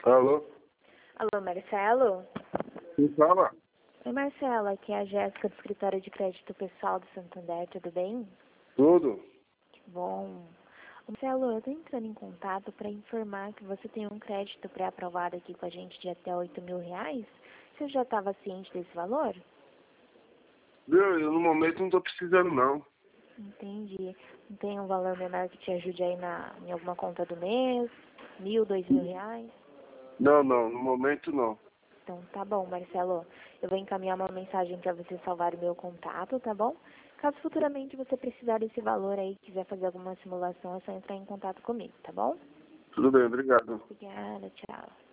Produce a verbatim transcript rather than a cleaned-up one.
Alô? Alô, Marcelo? Quem fala? Oi, Marcelo, aqui é a Jéssica do Escritório de Crédito Pessoal do Santander, tudo bem? Tudo? Que bom. Marcelo, eu estou entrando em contato para informar que você tem um crédito pré-aprovado aqui com a gente de até oito mil reais. Você já estava ciente desse valor? Viu, eu no momento não tô precisando não. Entendi. Não tem um valor menor que te ajude aí na, em alguma conta do mês? Mil, dois mil reais? Não, não, no momento não. Então, tá bom, Marcelo. Eu vou encaminhar uma mensagem para você salvar o meu contato, tá bom? Caso futuramente você precisar desse valor aí, quiser fazer alguma simulação, é só entrar em contato comigo, tá bom? Tudo bem, obrigado. Obrigada, tchau.